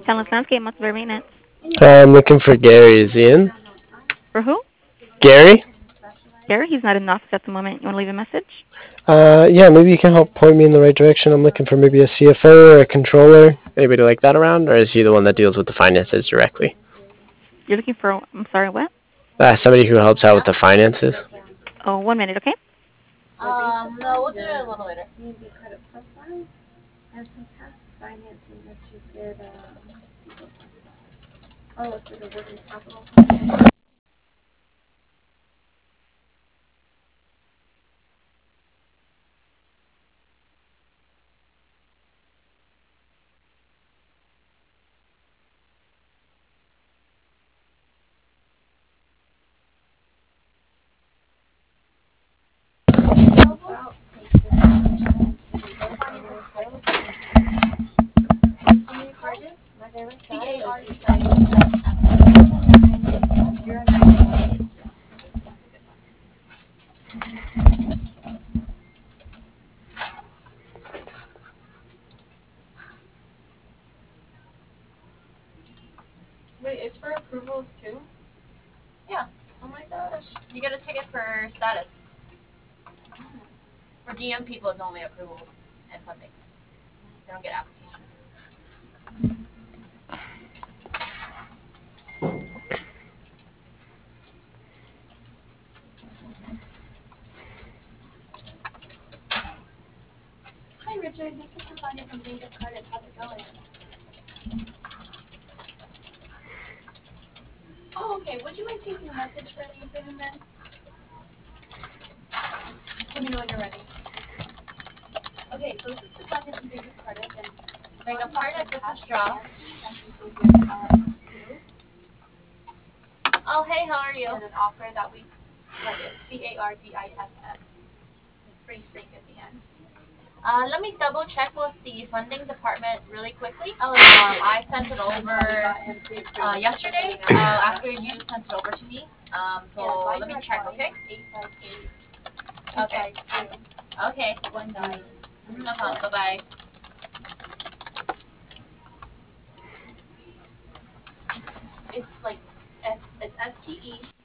Talent Landscape, must be maintenance. I'm looking for Gary. Is he in? For who? Gary? Gary, he's not in the office at the moment. You want to leave a message? Yeah, maybe you can help point me in the right direction. I'm looking for maybe a CFO or a controller. Anybody like that around? Or is he the one that deals with the finances directly? You're looking for, I'm sorry, what? Somebody who helps out with the finances. Oh, 1 minute, okay? No, we'll do it a little later. Wait, it's for approvals too? Yeah. Oh my gosh. You get a ticket for status. For GM people, it's only approvals and funding. They don't get applications. Hi, Richard. This is Stefania from Vegas Credit. How's it going? Oh, okay. Would you mind taking a message for me for him then? Let me know when you're ready. Okay, so this is Stefania from Vegas Credit, and like a part of this is straw. Oh, hey, how are you? And an offer that we credit, CARDISS. Pretty thick at the end. Let me double check with the funding department really quickly. I sent it over yesterday after you sent it over to me. So let me check, okay? Okay. Okay. No problem. Bye bye. It's like it's STE